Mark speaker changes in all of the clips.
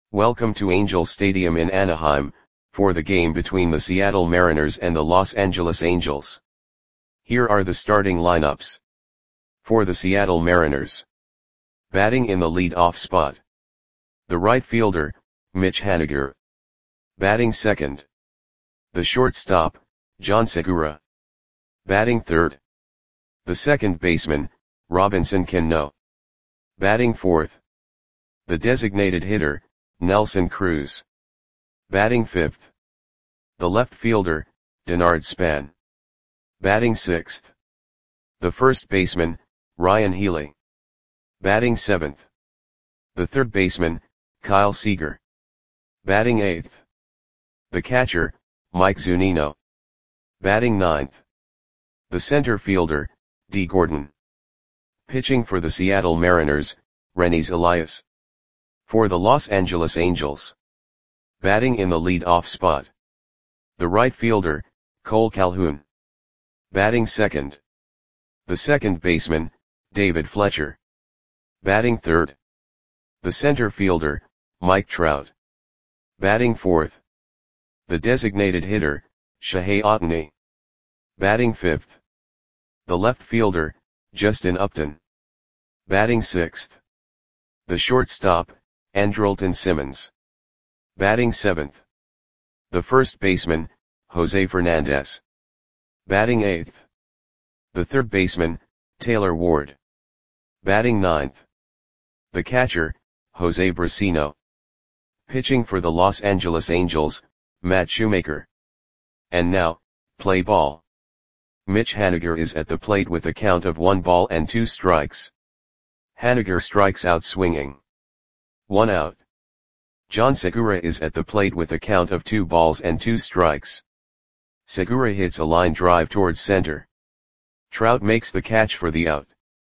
Speaker 1: Welcome to Angel Stadium in Anaheim, for the game between the Seattle Mariners and the Los Angeles Angels. Here are the starting lineups. For the Seattle Mariners. Batting in the lead-off spot. The right fielder, Mitch Haniger. Batting second. The shortstop, John Segura. Batting third. The second baseman, Robinson Cano. Batting fourth. The designated hitter, Nelson Cruz. Batting fifth. The left fielder, Denard Span. Batting sixth. The first baseman, Ryan Healy. Batting seventh. The third baseman, Kyle Seager. Batting eighth. The catcher, Mike Zunino. Batting ninth. The center fielder, Dee Gordon. Pitching for the Seattle Mariners, Renis Elias. For the Los Angeles Angels. Batting in the lead-off spot. The right fielder, Cole Calhoun. Batting second. The second baseman, David Fletcher. Batting third. The center fielder, Mike Trout. Batting fourth. The designated hitter, Shohei Ohtani. Batting fifth. The left fielder, Justin Upton. Batting sixth. The shortstop, Andrelton Simmons. Batting seventh. The first baseman, Jose Fernandez. Batting eighth. The third baseman, Taylor Ward. Batting ninth. The catcher, Jose Brasino. Pitching for the Los Angeles Angels, Matt Shoemaker. And now, play ball. Mitch Haniger is at the plate with a count of 1 ball and 2 strikes. Haniger strikes out swinging. 1 out. John Segura is at the plate with a count of 2 balls and 2 strikes. Segura hits a line drive towards center. Trout makes the catch for the out.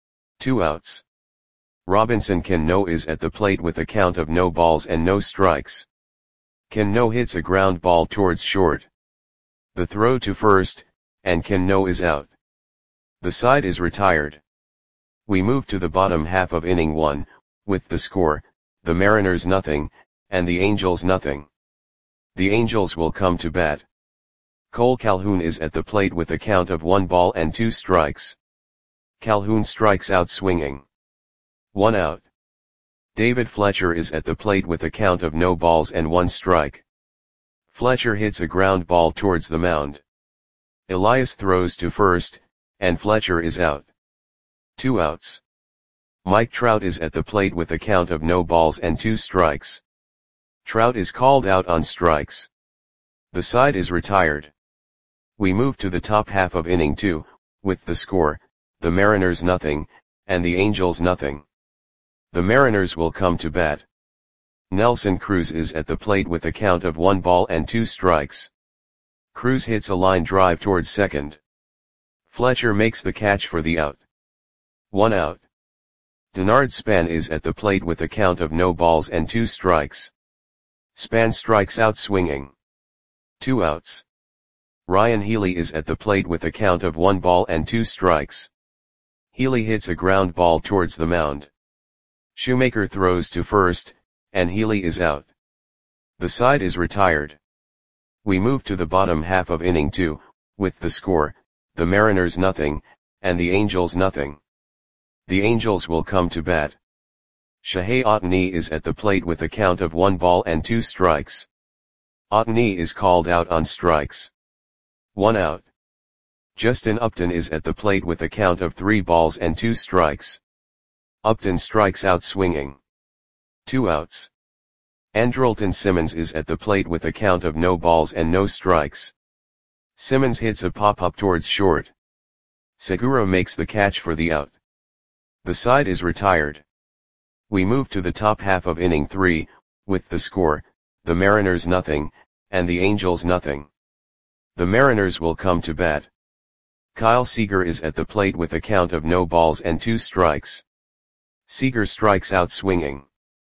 Speaker 1: 2 outs. Robinson Cano is at the plate with a count of no balls and no strikes. Cano hits a ground ball towards short. The throw to first, and Cano is out. The side is retired. We move to the bottom half of inning 1, with the score, the Mariners nothing, and the Angels nothing. The Angels will come to bat. Cole Calhoun is at the plate with a count of 1 ball and 2 strikes. Calhoun strikes out swinging. 1 out. David Fletcher is at the plate with a count of no balls and 1 strike. Fletcher hits a ground ball towards the mound. Elias throws to first, and Fletcher is out. 2 outs. Mike Trout is at the plate with a count of no balls and 2 strikes. Trout is called out on strikes. The side is retired. We move to the top half of inning 2, with the score, the Mariners nothing, and the Angels nothing. The Mariners will come to bat. Nelson Cruz is at the plate with a count of 1 ball and 2 strikes. Cruz hits a line drive towards second. Fletcher makes the catch for the out. 1 out. Denard Span is at the plate with a count of no balls and 2 strikes. Span strikes out swinging. 2 outs. Ryan Healy is at the plate with a count of 1 ball and 2 strikes. Healy hits a ground ball towards the mound. Shoemaker throws to first, and Healy is out. The side is retired. We move to the bottom half of inning 2, with the score, the Mariners nothing, and the Angels nothing. The Angels will come to bat. Shohei Ohtani is at the plate with a count of 1 ball and 2 strikes. Ohtani is called out on strikes. 1 out. Justin Upton is at the plate with a count of 3 balls and 2 strikes. Upton strikes out swinging. 2 outs. Andrelton Simmons is at the plate with a count of no balls and no strikes. Simmons hits a pop-up towards short. Segura makes the catch for the out. The side is retired. We move to the top half of inning 3, with the score, the Mariners nothing, and the Angels nothing. The Mariners will come to bat. Kyle Seager is at the plate with a count of no balls and 2 strikes. Seager strikes out swinging.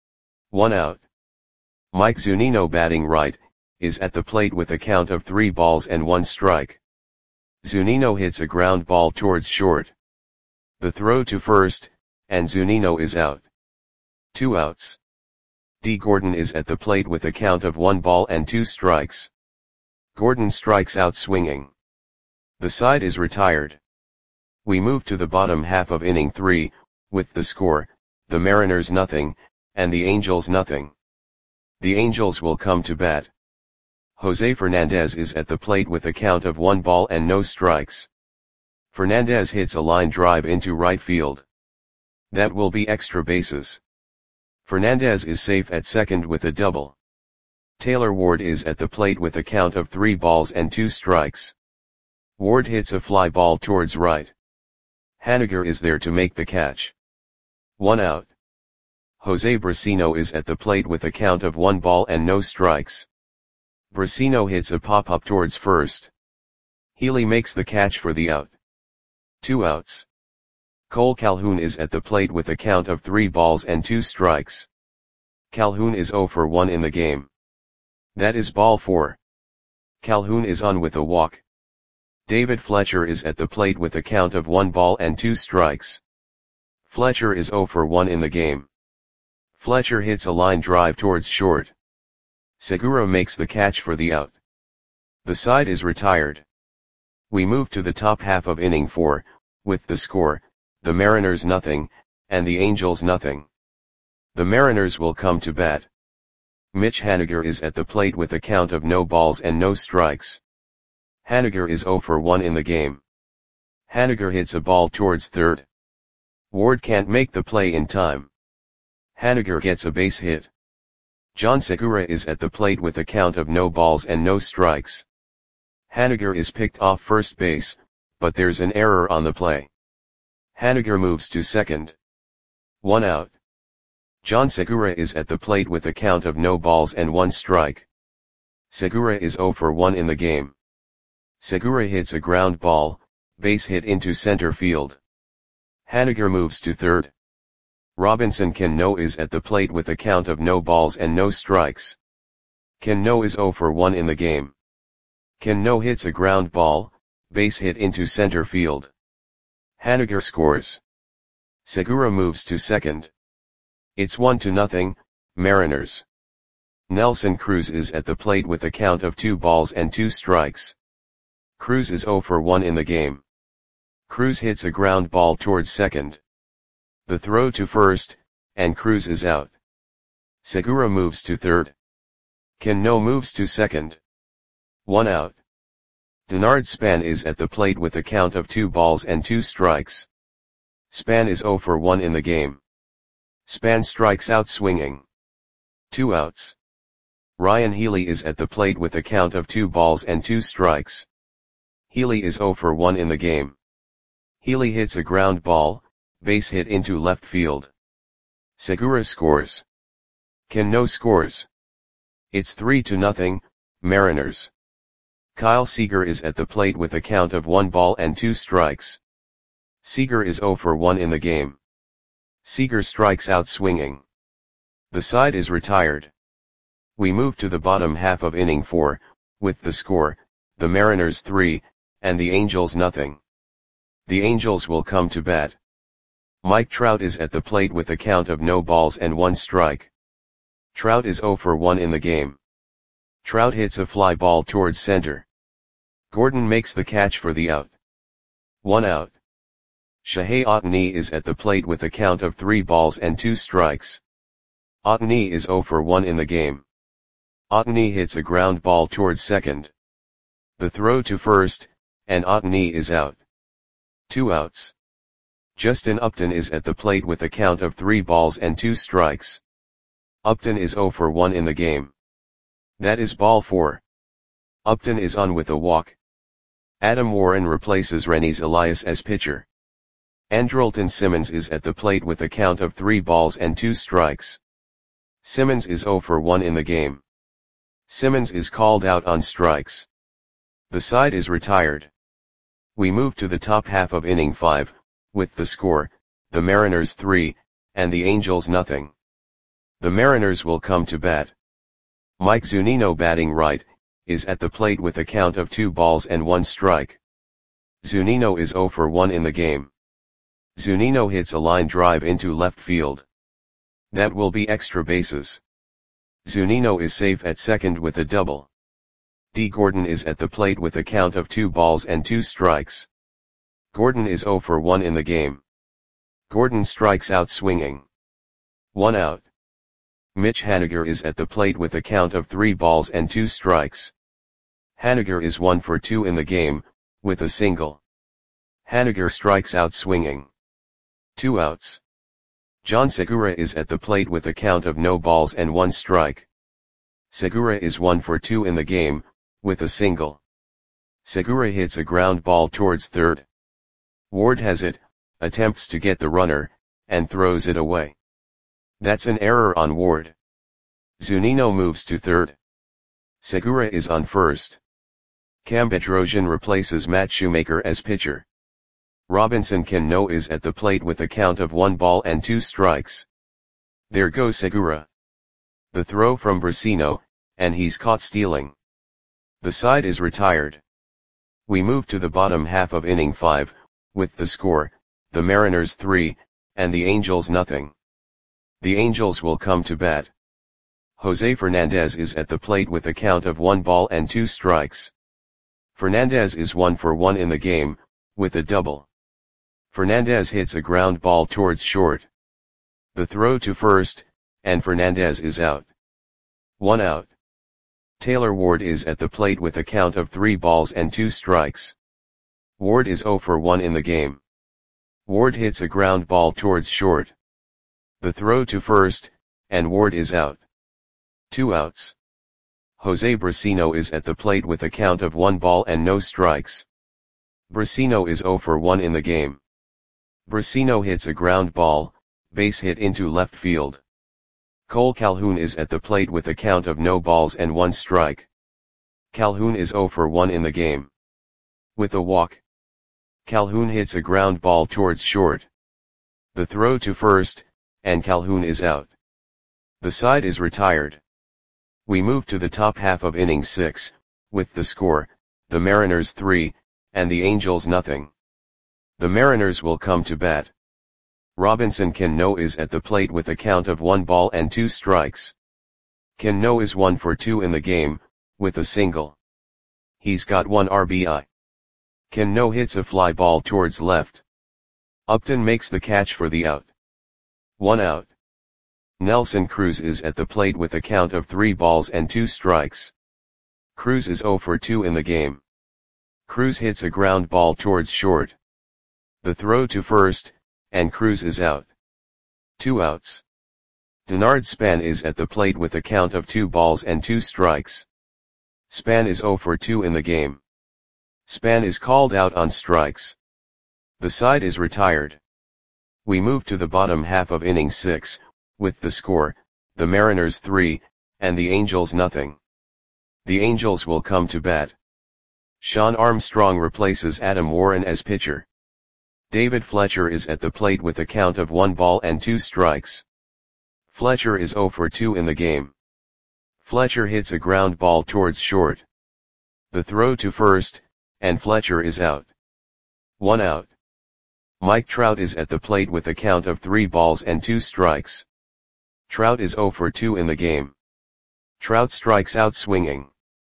Speaker 1: 1 out. Mike Zunino batting right, is at the plate with a count of 3 balls and 1 strike. Zunino hits a ground ball towards short. The throw to first, and Zunino is out. 2 outs. D. Gordon is at the plate with a count of 1 ball and 2 strikes. Gordon strikes out swinging. The side is retired. We move to the bottom half of inning 3, with the score, the Mariners nothing, and the Angels nothing. The Angels will come to bat. Jose Fernandez is at the plate with a count of 1 ball and no strikes. Fernandez hits a line drive into right field. That will be extra bases. Fernandez is safe at second with a double. Taylor Ward is at the plate with a count of 3 balls and 2 strikes. Ward hits a fly ball towards right. Haniger is there to make the catch. 1 out. Jose Brasino is at the plate with a count of 1 ball and no strikes. Brasino hits a pop-up towards first. Healy makes the catch for the out. 2 outs. Cole Calhoun is at the plate with a count of 3 balls and 2 strikes. Calhoun is 0 for 1 in the game. That is ball 4. Calhoun is on with a walk. David Fletcher is at the plate with a count of 1 ball and 2 strikes. Fletcher is 0 for 1 in the game. Fletcher hits a line drive towards short. Segura makes the catch for the out. The side is retired. We move to the top half of inning 4, with the score, the Mariners nothing, and the Angels nothing. The Mariners will come to bat. Mitch Haniger is at the plate with a count of no balls and no strikes. Haniger is 0 for 1 in the game. Haniger hits a ball towards third. Ward can't make the play in time. Haniger gets a base hit. John Segura is at the plate with a count of no balls and no strikes. Haniger is picked off first base, but there's an error on the play. Haniger moves to second. 1 out. John Segura is at the plate with a count of no balls and 1 strike. Segura is 0 for 1 in the game. Segura hits a ground ball, base hit into center field. Haniger moves to third. Robinson Cano is at the plate with a count of no balls and no strikes. Cano is 0 for 1 in the game. Cano hits a ground ball, base hit into center field. Haniger scores. Segura moves to second. It's 1-0, Mariners. Nelson Cruz is at the plate with a count of 2 balls and 2 strikes. Cruz is 0 for 1 in the game. Cruz hits a ground ball towards second. The throw to first, and Cruz is out. Segura moves to third. Cano moves to second. 1 out. Denard Span is at the plate with a count of 2 balls and 2 strikes. Span is 0 for 1 in the game. Span strikes out swinging. 2 outs. Ryan Healy is at the plate with a count of 2 balls and 2 strikes. Healy is 0 for 1 in the game. Healy hits a ground ball, base hit into left field. Segura scores. Cano scores. It's 3-0, Mariners. Kyle Seager is at the plate with a count of 1 ball and 2 strikes. Seager is 0 for 1 in the game. Seager strikes out swinging. The side is retired. We move to the bottom half of inning 4, with the score, the Mariners 3, and the Angels nothing. The Angels will come to bat. Mike Trout is at the plate with a count of no balls and 1 strike. Trout is 0 for 1 in the game. Trout hits a fly ball towards center. Gordon makes the catch for the out. 1 out. Shohei Ohtani is at the plate with a count of 3 balls and 2 strikes. Ohtani is 0 for 1 in the game. Ohtani hits a ground ball towards second. The throw to first, and Ohtani is out. 2 outs. Justin Upton is at the plate with a count of 3 balls and 2 strikes. Upton is 0 for 1 in the game. That is ball 4. Upton is on with a walk. Adam Warren replaces Renis Elias as pitcher. Andrelton Simmons is at the plate with a count of 3 balls and 2 strikes. Simmons is 0 for 1 in the game. Simmons is called out on strikes. The side is retired. We move to the top half of inning 5, with the score, the Mariners 3, and the Angels nothing. The Mariners will come to bat. Mike Zunino batting right, is at the plate with a count of 2 balls and 1 strike. Zunino is 0 for 1 in the game. Zunino hits a line drive into left field. That will be extra bases. Zunino is safe at second with a double. D. Gordon is at the plate with a count of 2 balls and 2 strikes. Gordon is 0 for 1 in the game. Gordon strikes out swinging. 1 out. Mitch Haniger is at the plate with a count of 3 balls and 2 strikes. Haniger is 1 for 2 in the game, with a single. Haniger strikes out swinging. 2 outs. John Segura is at the plate with a count of no balls and 1 strike. Segura is 1 for 2 in the game, with a single. Segura hits a ground ball towards third. Ward has it, attempts to get the runner, and throws it away. That's an error on Ward. Zunino moves to third. Segura is on first. Cam Bedrosian replaces Matt Shoemaker as pitcher. Robinson Cano is at the plate with a count of 1 ball and 2 strikes. There goes Segura. The throw from Brasino, and he's caught stealing. The side is retired. We move to the bottom half of inning 5, with the score, the Mariners 3, and the Angels nothing. The Angels will come to bat. Jose Fernandez is at the plate with a count of 1 ball and 2 strikes. Fernandez is 1 for 1 in the game, with a double. Fernandez hits a ground ball towards short. The throw to first, and Fernandez is out. 1 out. Taylor Ward is at the plate with a count of 3 balls and 2 strikes. Ward is 0 for 1 in the game. Ward hits a ground ball towards short. The throw to first, and Ward is out. 2 outs. Jose Brasino is at the plate with a count of 1 ball and no strikes. Brasino is 0 for 1 in the game. Brasino hits a ground ball, base hit into left field. Cole Calhoun is at the plate with a count of no balls and 1 strike. Calhoun is 0 for 1 in the game. With a walk. Calhoun hits a ground ball towards short. The throw to first, and Calhoun is out. The side is retired. We move to the top half of inning 6, with the score, the Mariners 3, and the Angels nothing. The Mariners will come to bat. Robinson Cano is at the plate with a count of 1 ball and 2 strikes. Cano is 1 for 2 in the game, with a single. He's got 1 RBI. Cano hits a fly ball towards left. Upton makes the catch for the out. 1 out. Nelson Cruz is at the plate with a count of 3 balls and 2 strikes. Cruz is 0 for 2 in the game. Cruz hits a ground ball towards short. The throw to first, and Cruz is out. 2 outs. Denard Span is at the plate with a count of 2 balls and 2 strikes. Span is 0 for 2 in the game. Span is called out on strikes. The side is retired. We move to the bottom half of inning 6, with the score, the Mariners 3, and the Angels nothing. The Angels will come to bat. Sean Armstrong replaces Adam Warren as pitcher. David Fletcher is at the plate with a count of 1 ball and 2 strikes. Fletcher is 0 for 2 in the game. Fletcher hits a ground ball towards short. The throw to first, and Fletcher is out. 1 out. Mike Trout is at the plate with a count of 3 balls and 2 strikes. Trout is 0 for 2 in the game. Trout strikes out swinging.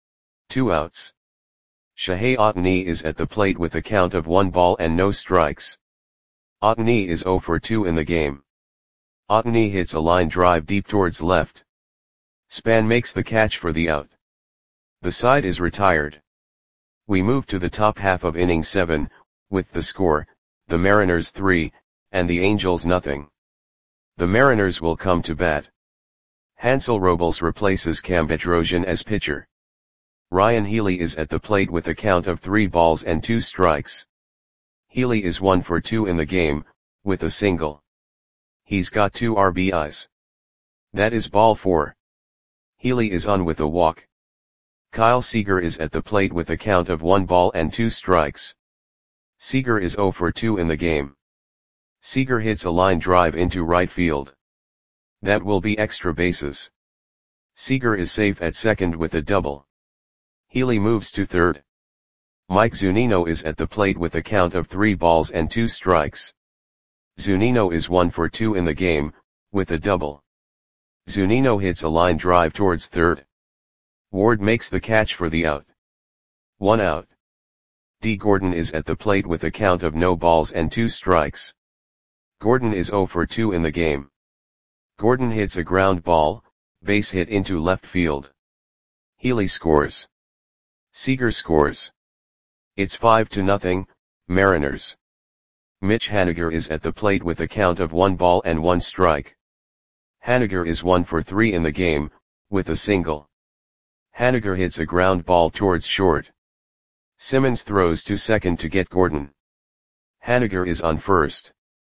Speaker 1: 2 outs. Shohei Ohtani is at the plate with a count of 1 ball and no strikes. Ohtani is 0 for 2 in the game. Ohtani hits a line drive deep towards left. Span makes the catch for the out. The side is retired. We move to the top half of inning 7, with the score, the Mariners 3, and the Angels nothing. The Mariners will come to bat. Hansel Robles replaces Cam Bedrosian as pitcher. Ryan Healy is at the plate with a count of 3 balls and 2 strikes. Healy is 1 for 2 in the game, with a single. He's got 2 RBIs. That is ball 4. Healy is on with a walk. Kyle Seager is at the plate with a count of 1 ball and 2 strikes. Seager is 0 for 2 in the game. Seager hits a line drive into right field. That will be extra bases. Seager is safe at second with a double. Healy moves to third. Mike Zunino is at the plate with a count of 3 balls and 2 strikes. Zunino is 1 for 2 in the game, with a double. Zunino hits a line drive towards third. Ward makes the catch for the out. 1 out. D. Gordon is at the plate with a count of no balls and 2 strikes. Gordon is 0 for 2 in the game. Gordon hits a ground ball, base hit into left field. Healy scores. Seager scores. It's 5-0, Mariners. Mitch Haniger is at the plate with a count of 1 ball and 1 strike. Haniger is 1 for 3 in the game, with a single. Haniger hits a ground ball towards short. Simmons throws to second to get Gordon. Haniger is on first.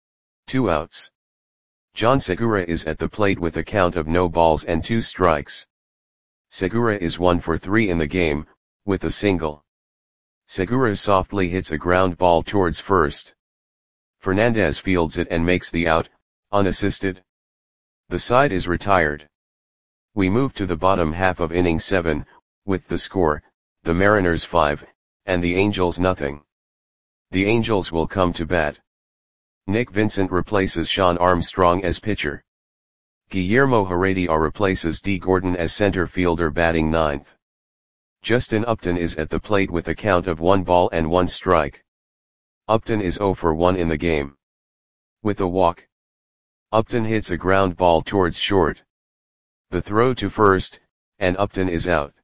Speaker 1: 2 outs. John Segura is at the plate with a count of no balls and 2 strikes. Segura is 1 for 3 in the game, with a single. Segura softly hits a ground ball towards first. Fernandez fields it and makes the out, unassisted. The side is retired. We move to the bottom half of inning 7, with the score, the Mariners 5, and the Angels nothing. The Angels will come to bat. Nick Vincent replaces Sean Armstrong as pitcher. Guillermo Heredia replaces D. Gordon as center fielder batting 9th. Justin Upton is at the plate with a count of 1 ball and 1 strike. Upton is 0 for 1 in the game. With a walk. Upton hits a ground ball towards short. The throw to first, and Upton is out.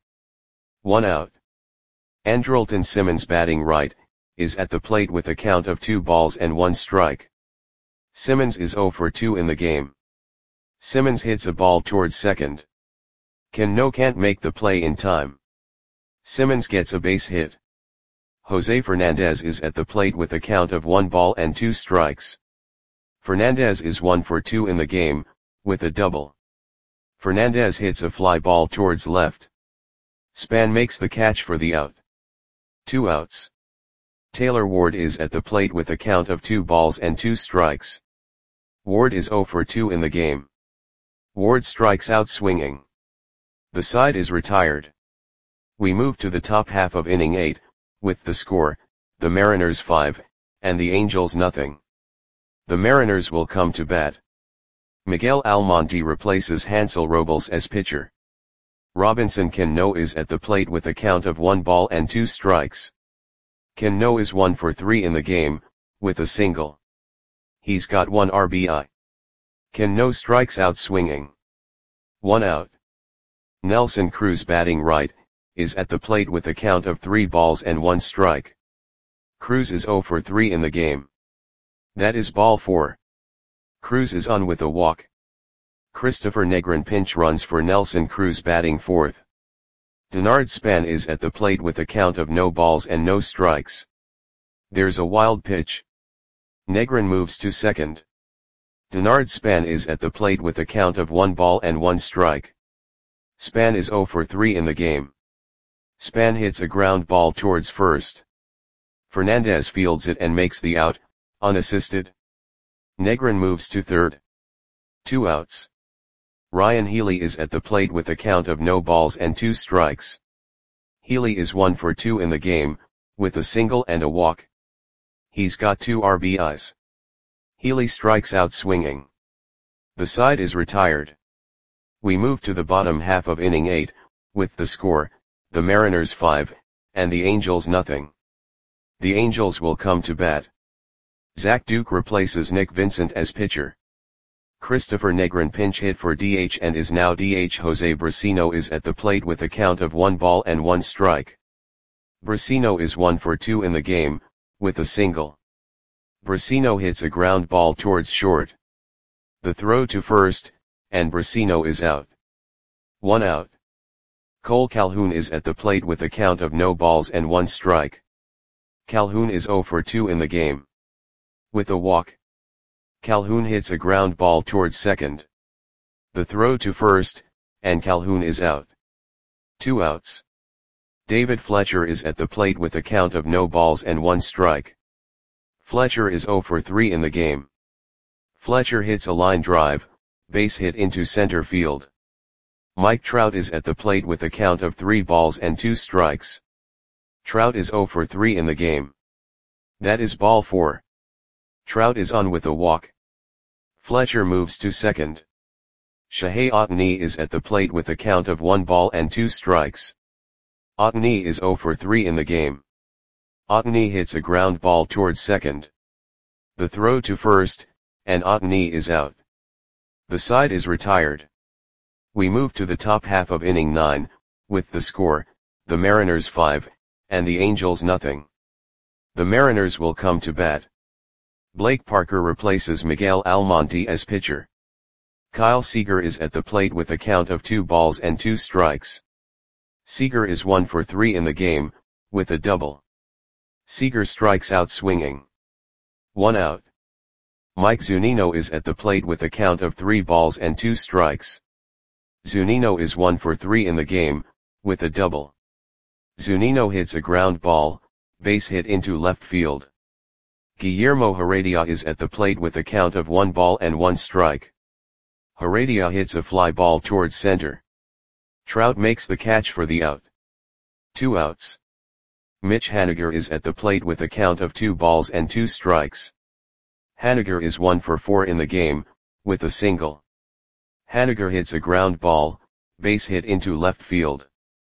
Speaker 1: 1 out. Andrelton Simmons batting right, is at the plate with a count of 2 balls and 1 strike. Simmons is 0 for 2 in the game. Simmons hits a ball towards second. Cano can't make the play in time. Simmons gets a base hit. Jose Fernandez is at the plate with a count of 1 ball and 2 strikes. Fernandez is 1 for 2 in the game, with a double. Fernandez hits a fly ball towards left. Span makes the catch for the out. 2 outs. Taylor Ward is at the plate with a count of 2 balls and 2 strikes. Ward is 0 for 2 in the game. Ward strikes out swinging. The side is retired. We move to the top half of inning 8, with the score, the Mariners 5, and the Angels nothing. The Mariners will come to bat. Miguel Almonte replaces Hansel Robles as pitcher. Robinson Cano is at the plate with a count of 1 ball and 2 strikes. Cano is 1 for 3 in the game, with a single. He's got 1 RBI. Cano strikes out swinging. 1 out. Nelson Cruz batting right, is at the plate with a count of 3 balls and 1 strike. Cruz is 0 for 3 in the game. That is ball 4. Cruz is on with a walk. Christopher Negrin pinch runs for Nelson Cruz batting 4th. Denard Span is at the plate with a count of no balls and no strikes. There's a wild pitch. Negrin moves to second. Denard Span is at the plate with a count of 1 ball and 1 strike. Span is 0 for 3 in the game. Span hits a ground ball towards first. Fernandez fields it and makes the out, unassisted. Negrin moves to third. 2 outs. Ryan Healy is at the plate with a count of no balls and 2 strikes. Healy is 1 for 2 in the game, with a single and a walk. He's got 2 RBIs. Healy strikes out swinging. The side is retired. We move to the bottom half of inning 8, with the score, the Mariners 5, and the Angels nothing. The Angels will come to bat. Zach Duke replaces Nick Vincent as pitcher. Christopher Negrin pinch hit for DH and is now DH. Jose Brasino is at the plate with a count of 1 ball and 1 strike. Brasino is 1 for 2 in the game, with a single. Brasino hits a ground ball towards short. The throw to first, and Brasino is out. 1 out. Cole Calhoun is at the plate with a count of no balls and 1 strike. Calhoun is 0 for 2 in the game. With a walk. Calhoun hits a ground ball towards second. The throw to first, and Calhoun is out. 2 outs. David Fletcher is at the plate with a count of no balls and 1 strike. Fletcher is 0 for 3 in the game. Fletcher hits a line drive, base hit into center field. Mike Trout is at the plate with a count of 3 balls and 2 strikes. Trout is 0 for 3 in the game. That is ball 4. Trout is on with a walk. Fletcher moves to second. Shohei Ohtani is at the plate with a count of 1 ball and 2 strikes. Ohtani is 0 for 3 in the game. Ohtani hits a ground ball towards second. The throw to first, and Ohtani is out. The side is retired. We move to the top half of inning 9, with the score, the Mariners 5, and the Angels nothing. The Mariners will come to bat. Blake Parker replaces Miguel Almonte as pitcher. Kyle Seager is at the plate with a count of 2 balls and 2 strikes. Seager is 1 for 3 in the game, with a double. Seager strikes out swinging. 1 out. Mike Zunino is at the plate with a count of 3 balls and 2 strikes. Zunino is 1 for 3 in the game, with a double. Zunino hits a ground ball, base hit into left field. Guillermo Heredia is at the plate with a count of 1 ball and 1 strike. Heredia hits a fly ball towards center. Trout makes the catch for the out. 2 outs. Mitch Haniger is at the plate with a count of 2 balls and 2 strikes. Haniger is 1 for 4 in the game, with a single. Haniger hits a ground ball, base hit into left field.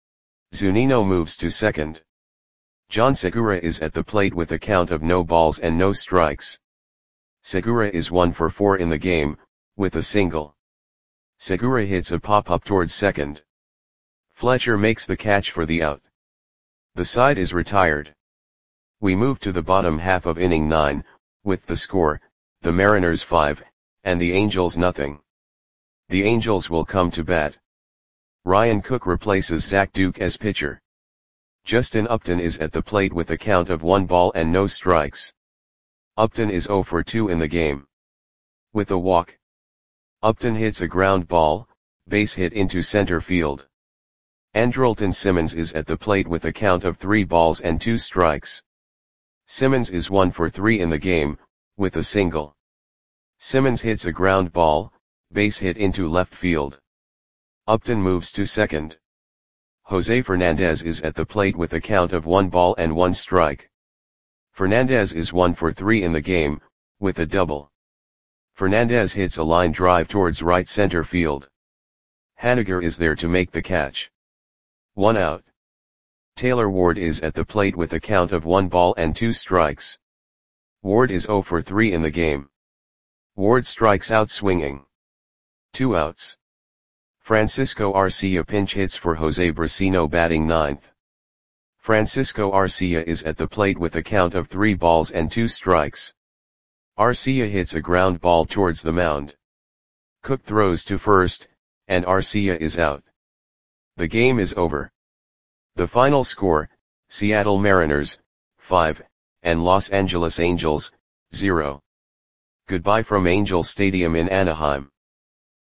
Speaker 1: Zunino moves to second. John Segura is at the plate with a count of no balls and no strikes. Segura is 1 for 4 in the game, with a single. Segura hits a pop-up towards second. Fletcher makes the catch for the out. The side is retired. We move to the bottom half of inning 9, with the score, the Mariners 5, and the Angels nothing. The Angels will come to bat. Ryan Cook replaces Zach Duke as pitcher. Justin Upton is at the plate with a count of 1 ball and no strikes. Upton is 0 for 2 in the game. With a walk. Upton hits a ground ball, base hit into center field. Andrelton Simmons is at the plate with a count of 3 balls and 2 strikes. Simmons is 1 for 3 in the game, with a single. Simmons hits a ground ball, base hit into left field. Upton moves to second. Jose Fernandez is at the plate with a count of 1 ball and 1 strike. Fernandez is 1 for 3 in the game, with a double. Fernandez hits a line drive towards right center field. Haniger is there to make the catch. 1 out. Taylor Ward is at the plate with a count of 1 ball and 2 strikes. Ward is 0 for 3 in the game. Ward strikes out swinging. 2 outs. Francisco Arcia pinch hits for Jose Brasino batting 9th. Francisco Arcia is at the plate with a count of 3 balls and 2 strikes. Arcia hits a ground ball towards the mound. Cook throws to first, and Arcia is out. The game is over. The final score, Seattle Mariners, 5, and Los Angeles Angels, 0. Goodbye from Angel Stadium in Anaheim.